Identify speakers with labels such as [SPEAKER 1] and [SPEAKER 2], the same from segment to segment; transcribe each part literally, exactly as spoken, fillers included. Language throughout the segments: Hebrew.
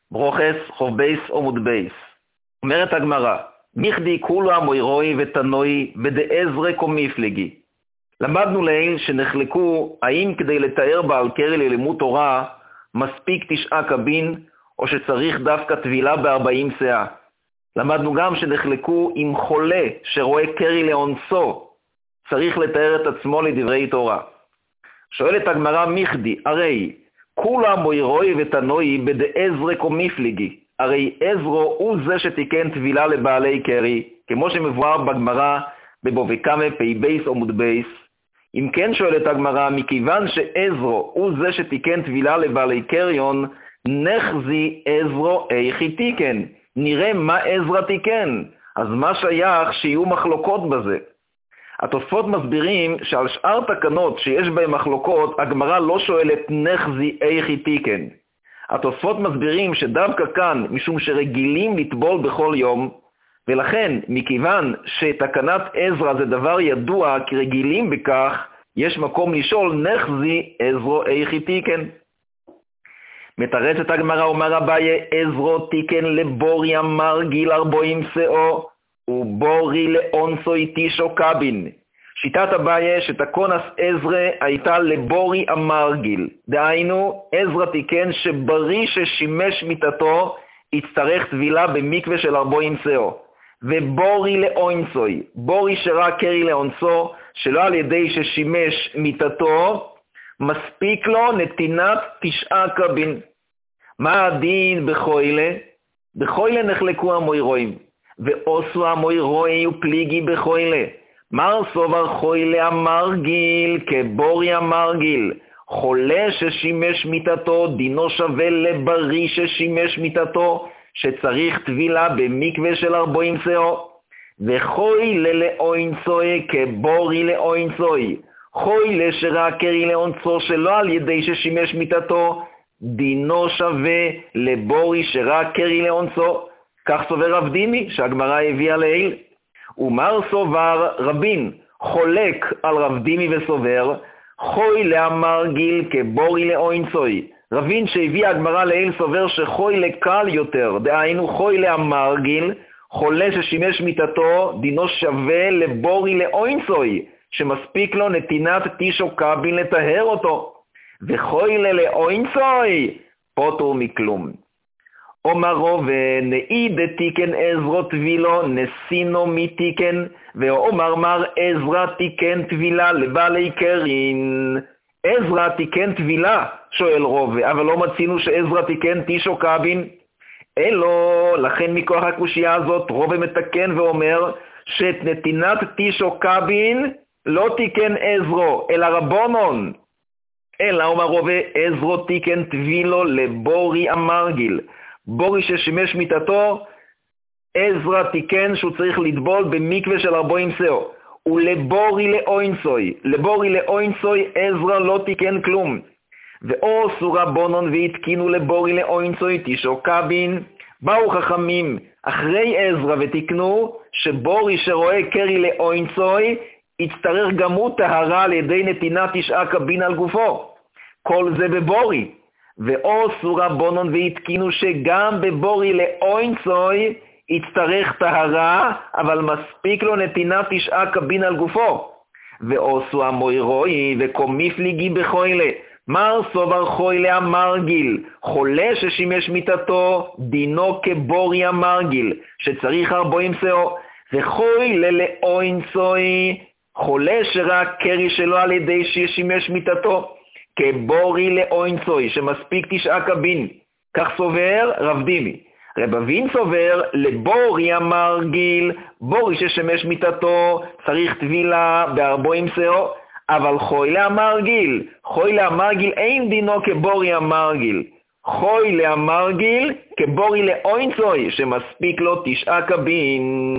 [SPEAKER 1] ברוכס חוב בייס עמוד בייס. אומרת הגמרא, מיכדי כולו המוירוי ותנוי בדעזרי קומיפלגי. למדנו לעיל שנחלקו האם כדי לתאר בעל קרי ללימוד תורה מספיק תשעה קבין או שצריך דווקא טבילה בארבעים שאה. למדנו גם שנחלקו עם חולה שרואה קרי לאונסו צריך לתאר את עצמו לדברי תורה. שואלת הגמרא מיכדי, הרי כולה מוירוי ותנוי בדעזרי קומיפלגי. הרי עזרו הוא זה שתיקן טבילה לבעלי קרי, כמו שמבואר בגמרא בבבא קמא פי בייס עמוד בייס. אם כן שואלת הגמרא, מכיוון שעזרו הוא זה שתיקן טבילה לבעלי קריון, נחזי עזרו איכי תיקן. נראה מה עזרא תיקן. אז מה שייך שיהיו מחלוקות בזה? התוספות מסבירים שעל שאר תקנות שיש בהן מחלוקות, הגמרא לא שואלת נחזי איכי תיקן. התוספות מסבירים שדווקא כאן, משום שרגילים לטבול בכל יום, ולכן, מכיוון שתקנת עזרא זה דבר ידוע כי רגילים בכך, יש מקום לשאול נחזי עזרו איכי תיקן. מתרצת הגמרא, אומר אביי, עזרו תיקן לבורי המרגיל ארבעים שאו, ובורי לאונסוי תישו קבין. שיטת אביי שתקונס עזרא הייתה לבורי המרגיל. דהיינו, עזרא תיקן שברי ששימש מיטתו יצטרך טבילה במקווה של ארבעים שאו. ובורי לאונסוי, בורי שראה קרי לאונסו, שלא על ידי ששימש מיטתו, מספיק לו נתינת תשעה קבין. מה הדין בחוילה? בחוילה נחלקו המוירואים, ועושו המוירואי ופליגי בחוילה. מר סובר חוילה המרגיל כבורי המרגיל. חולה ששימש מיטתו דינו שווה לברי ששימש מיטתו, שצריך טבילה במקווה של ארבעים שאו. וחוילה לאוינסוי כבורי לאוינסוי. חוילה שראה קרי לאונסו שלא על ידי ששימש מיטתו, דינו שווה לבורי שראה קרי לאונסו. כך סובר רב דימי שהגמרא הביאה לעיל. ומר סובר רבין חולק על רב דימי וסובר חוילה המרגיל כבורי לאוינסוי. רבין שהביא הגמרא לעיל סובר שחוילה קל יותר, דהיינו חוילה המרגיל, חולה ששימש מיטתו, דינו שווה לבורי לאוינסוי, שמספיק לו נתינת תישו קבין לטהר אותו. וחוילה לאוינסוי פוטר מכלום. אומרו ונאי דתיקן עזרו טבילו נסינו מתיקן, ואומר מר עזרא תיקן טבילה לבעלי קרין. עזרא תיקן טבילה, שואל רובה, אבל לא מצינו שעזרא תיקן תישו קבין. אלו, לכן מכוח הקושייה הזאת רובה מתקן ואומר שאת נתינת תישו קבין לא תיקן עזרו, אלא רבונון. אלא אומר רובה, עזרו תיקן טבילו לבורי המרגיל. בורי ששימש מיטתו, עזרא תיקן שהוא צריך לטבול במקווה של ארבעים שאו. ולבורי לאוינסוי, לבורי לאוינסוי עזרא לא תיקן כלום. ואוסו רבונון והתקינו לבורי לאוינסוי תישו קבין. באו חכמים אחרי עזרא ותיקנו שבורי שרואה קרי לאוינסוי יצטרך גם הוא טהרה על ידי נתינת תשעה קבין על גופו. כל זה בבורי. ואוסו רבונון והתקינו שגם בבורי לאוינסוי יצטרך טהרה, אבל מספיק לו נתינת תשעה קבין על גופו. ועושו המוירואי וקומיפליגי בחוילה. מר סובר חוילה המרגיל, חולה ששימש מיטתו, דינו כבורי המרגיל, שצריך ארבעים שאו. וחוילה לאוינסוי, חולה שראה קרי שלו על ידי ששימש מיטתו, כבורי לאוינסוי, שמספיק תשעה קבין. כך סובר רב דימי. רב אבין סובר לבורי המרגיל, בורי ששמש מיטתו, צריך טבילה בארבעים שאו, אבל חוילה המרגיל, חוילה המרגיל אין דינו כבורי המרגיל. חוילה המרגיל כבורי לאוינסוי, שמספיק לו תשעה קבין.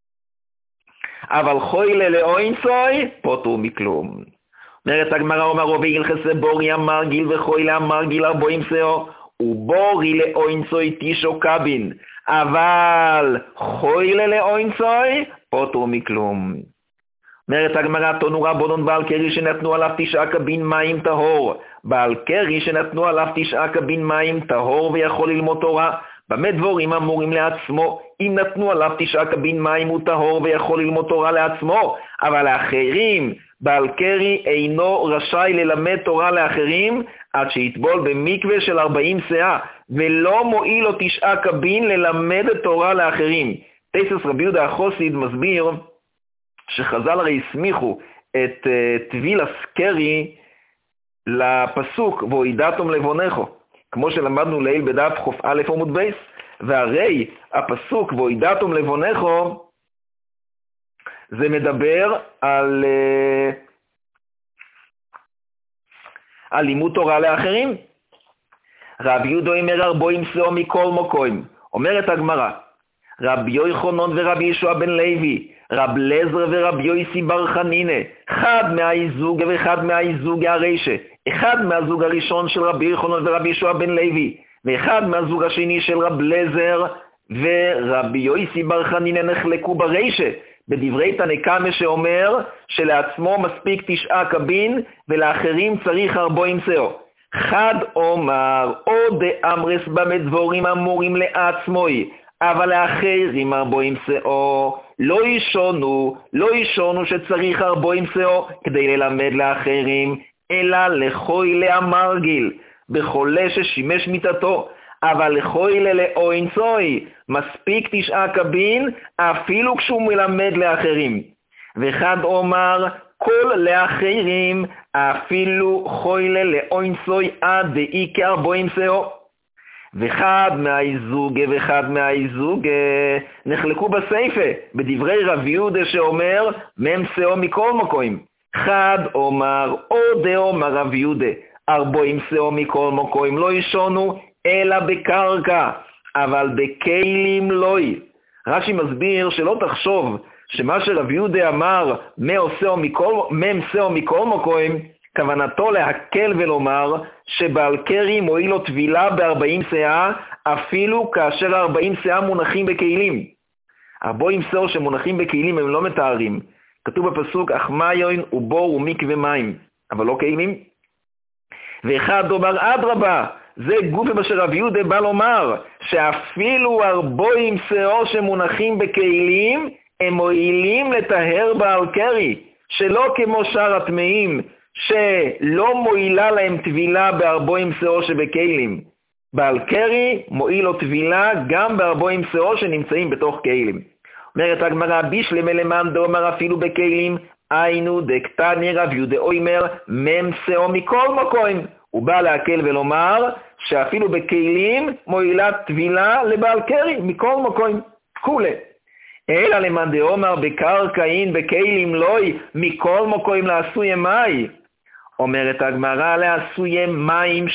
[SPEAKER 1] אבל חוילה לאוינסוי פוטר מכלום. אומרת הגמרא, אומר רובה הלכסה בורי המרגיל וחוילה המרגיל ארבעים שאו, ובורי לאוינסוי תישו קבין, אבל חוילה לאוינסוי פוטר מכלום. אומרת הגמרא, תנו רבונון בעל קרי שנתנו עליו תשעה קבין מים טהור, בעל קרי שנתנו עליו תשעה קבין מים טהור ויכול ללמוד תורה. במה דבורים אמורים לעצמו? אם נתנו עליו תשעה קבין מים הוא טהור ויכול ללמוד תורה לעצמו, אבל לאחרים בעל קרי אינו רשאי ללמד תורה לאחרים עד שיטבול במקווה של ארבעים שאה, ולא מועיל לו תשעה קבין ללמד תורה לאחרים. תייסס רבי יהודה החסיד מסביר שחז"ל הרי הסמיכו את uh, טביל הסקרי לפסוק והוידעתם לבונךו, כמו שלמדנו לעיל בדף חוף א' עמוד בייס, והרי הפסוק והוידעתם לבונךו זה מדבר על, uh, על לימוד תורה לאחרים. רבי יהודה אומר ארבעים שאה מכל מקום. אומרת הגמרא, רבי יוחנן ורבי ישוע בן לוי, רב לזר ורבי יוסי בר חנינא, אחד מהזוג ואחד מהזוג הרישה, אחד מהזוג הראשון של רבי יוחנן ורבי ישוע בן לוי, ואחד מהזוג השני של רב לזר ורבי יוסי בר חנינא נחלקו ברישה, בדברי תנא שאומר שלעצמו מספיק תשעה קבין ולאחרים צריך ארבעים שאה. חד אומר, או דאמרס במה דבורים אמורים לעצמוי, אבל לאחרים ארבעים שאה. לא ישונו, לא ישונו שצריך ארבעים שאה כדי ללמד לאחרים, אלא לכוי לאמרגיל, בחולה ששימש מיטתו, אבל לכוי לאוינסוי, מספיק תשעה קבין אפילו כשהוא מלמד לאחרים. וחד אומר, כל לאחרים אפילו חוילה לאוינסוי עד דאי כארבעים שאה. ואחד מהאיזוג ואחד מהאיזוג נחלקו בסייפה, בדברי רבי יהודה שאומר מם שאה מכל מקום. חד אומר, או דאמר רבי יהודה, ארבעים שאה מכל מקום לא ישונו, אלא בקרקע, אבל בכלים לא. רש"י מסביר שלא תחשוב שמה שרבי יהודה אמר מם שאה מכל מקום, כוונתו להקל ולומר שבעל קרי מועיל לו טבילה ב-ארבעים שאה, אפילו כאשר ארבעים שאה מונחים בכלים. ארבעים שאה שמונחים בכלים הם לא מתארים. כתוב בפסוק, אך מיון ובור ומקווה מים, אבל לא כלים. ואחד אומר, אדרבה, זה גוף מה שרבי יהודה בא לומר, שאפילו ארבעים שאה שמונחים בכלים, הם מועילים לטהר בעל קרי, שלא כמו שאר הטמאים, שלא מועילה להם טבילה בארבעים שאה שבכלים. בעל קרי מועיל לו טבילה גם בארבעים שאה שנמצאים בתוך כלים. אומרת הגמרא, בישלמה למאן דאמר אפילו בכלים, היינו דקתני רבי יהודה אומר מם שאה מכל מקום. הוא בא להקל ולומר שאפילו בכלים מועילה טבילה לבעל קרי מכל מקום. כולה. אלא למאן דאמר בקרקעין בכלים לוי מכל מקום לעשוי מאי. אומרת הגמרא, לעשוי מים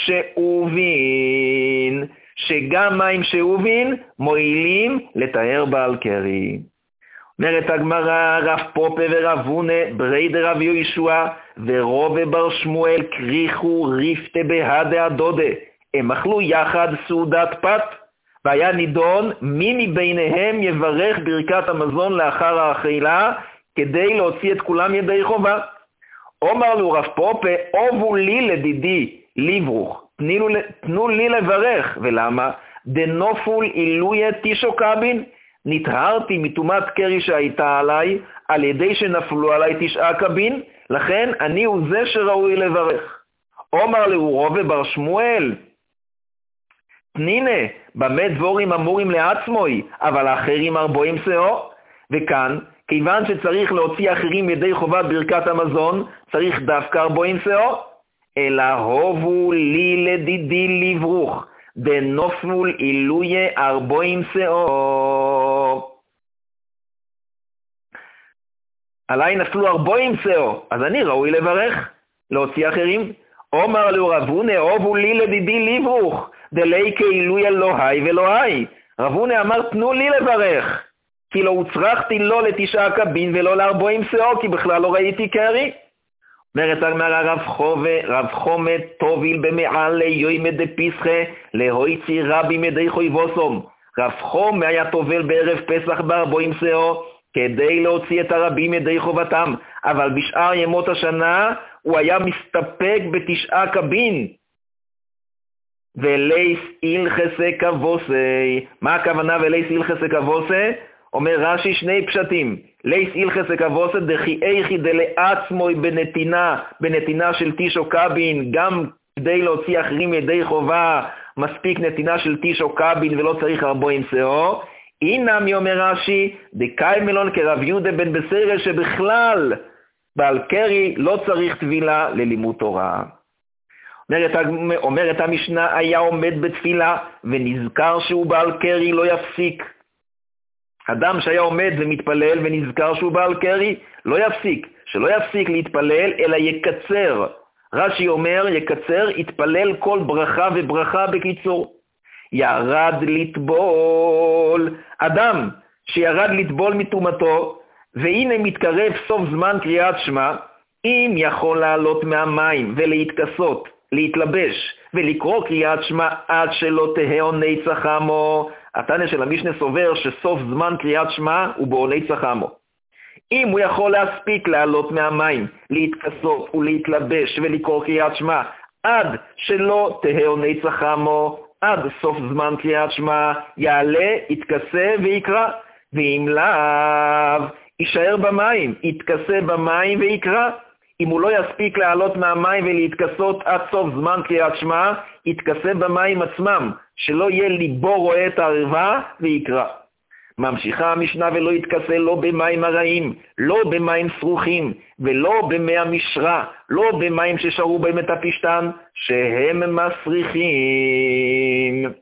[SPEAKER 1] שאובין, שגם מים שאובין מועילים לטהר בעל קרי. אומרת הגמרא, רב פופה ורב הונה ברי דרב יהושע ורובה בר שמואל קריחו ריפתה בהדה הדודה, הם אכלו יחד סעודת פת, והיה נידון מי מביניהם יברך ברכת המזון לאחר האכילה כדי להוציא את כולם ידי חובה. אומר לו רב פופה, אובו לי לדידי לברוך, תנו, תנו לי לברך. ולמה? דנופול אילויה תישו קבין, נטהרתי מטומאת קרי שהייתה עליי על ידי שנפלו עליי תשעה קבין, לכן אני הוא זה שראוי לברך. אומר לו רובה בר שמואל, תנינה, במה דבורים אמורים לעצמוי, אבל האחרים ארבעים שאה. וכאן, כיוון שצריך להוציא אחרים ידי חובת ברכת המזון, צריך דווקא ארבעים שאה. אלא הובו לי לדידי לברוך, דנופול אילויה ארבעים שאה. עליי נפלו ארבעים שאה, אז אני ראוי לברך, להוציא אחרים. אומר לו רב הונה, הובו לי לדידי לברוך, דלי כאילויה לא היי ולא היי. רב הונה אמר, תנו לי לברך, כי לא הוצרכתי לא לתשעה קבין ולא לארבעים שאה, כי בכלל לא ראיתי קרי. אומרת הגמרא, רב חובה, רב חומת תוביל במעל ליומא דפיסחא להויצי רבי מדי חויבוסום. רב חומה היה תובל בערב פסח בארבעים שאה כדי להוציא את הרבים מדי חובתם, אבל בשאר ימות השנה הוא היה מסתפק בתשעה קבין. ולייס הלכסה כבוסי. מה הכוונה ולייס הלכסה כבוסי? אומר רש"י שני פשטים. לייס הלכסה כבוסי דכי איכי דלעצמוי בנתינה, בנתינה של תשעו קבין, גם כדי להוציא אחרים ידי חובה, מספיק נתינה של תשעו קבין ולא צריך ארבעים שאור. אינם יאמר רש"י, דקאי מלון כרב יהודה בן בסיירא שבכלל בעל קרי לא צריך טבילה ללימוד תורה. אומרת, אומרת המשנה, היה עומד בתפילה ונזכר שהוא בעל קרי לא יפסיק. אדם שהיה עומד ומתפלל ונזכר שהוא בעל קרי לא יפסיק, שלא יפסיק להתפלל אלא יקצר. רש"י אומר יקצר, יתפלל כל ברכה וברכה בקיצור. ירד לטבול, אדם שירד לטבול מטומאתו, והנה מתקרב סוף זמן קריאת שמע, אם יכול לעלות מהמים ולהתכסות, להתלבש ולקרוא קריאת שמע עד שלא תהא עוני צחמו. התנא של המשנה סובר שסוף זמן קריאת שמע הוא בעוני צחמו. אם הוא יכול להספיק לעלות מהמים, להתכסות ולהתלבש ולקרוא קריאת שמע עד שלא תהא עוני צחמו, עד סוף זמן קריאת שמע, יעלה, יתכסה ויקרא. ואם לאו, יישאר במים, יתכסה במים ויקרא. אם הוא לא יספיק לעלות מהמים ולהתכסות עד סוף זמן קריאת שמע, יתכסה במים עצמם, שלא יהיה ליבו רואה את הערווה ויקרא. ממשיכה המשנה, ולא יתכסה לא במים הרעים, לא במים סרוכים, ולא במי המשרה, לא במים ששרו בהם את הפשטן, שהם מסריחים.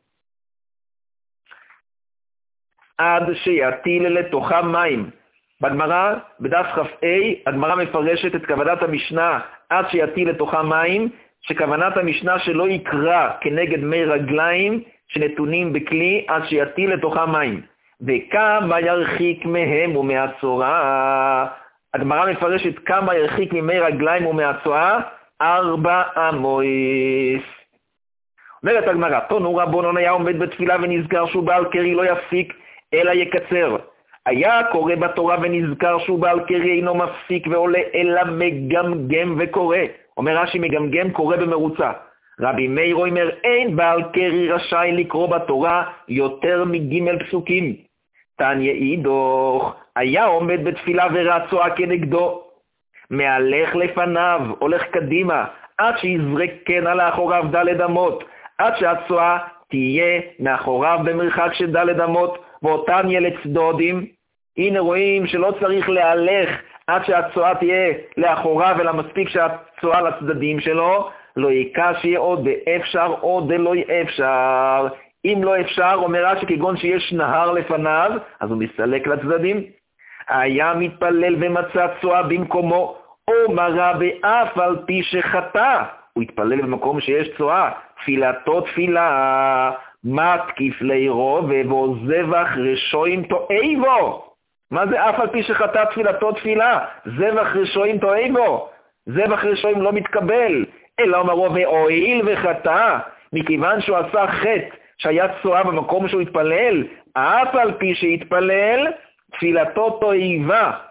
[SPEAKER 1] עד שיטיל לתוכם מים. בגמרא, בדף כ"ה, הגמרא מפרשת את כוונת המשנה, עד שיטיל לתוכם מים, שכוונת המשנה שלא יקרא כנגד מי רגליים שנתונים בכלי, עד שיטיל לתוכם מים. וכמה ירחיק מהם ומהצורה. הגמרא מפרשת כמה ירחיק ממי רגליים ומהצורה, ארבע אמויס. אומרת הגמרא, תנו רבונן היה עומד בתפילה ונזכר שהוא בעל קרי לא יפסיק אלא יקצר. היה קורא בתורה ונזכר שהוא בעל קרי אינו מפסיק ועולה אלא מגמגם וקורא. אומר רש"י מגמגם קורא במרוצה. רבי מאיר אומר אין בעל קרי רשאי לקרוא בתורה יותר מג' פסוקים. תניא אידוך, היה עומד בתפילה וראה צועה כנגדו, מהלך לפניו, הולך קדימה, עד שיזרקן על האחוריו דלת אמות, עד שהצועה תהיה מאחוריו במרחק של דלת אמות, ואותן יהיה לצדודים. הנה רואים שלא צריך להלך עד שהצועה תהיה לאחוריו, אלא מספיק שהצועה לצדדים שלו, לא יקע שיהיה עוד באפשר או דלא אפשר. אם לא אפשר, אומר שכגון שיש נהר לפניו, אז הוא מסלק לצדדים. היה מתפלל ומצא צועה במקומו, או מראה באף על פי שחטא. הוא התפלל במקום שיש צועה, תפילתו תפילה, מתקיף לירו ובו זבח רשועים תועבו. מה זה אף על פי שחטא תפילתו תפילה? זבח רשועים תועבו. זבח רשועים לא מתקבל, אלא אומרו והואיל וחטא, מכיוון שהוא עשה חטא שהיה צועה במקום שהוא התפלל, אף על פי שהתפלל, תפילתו תועבה.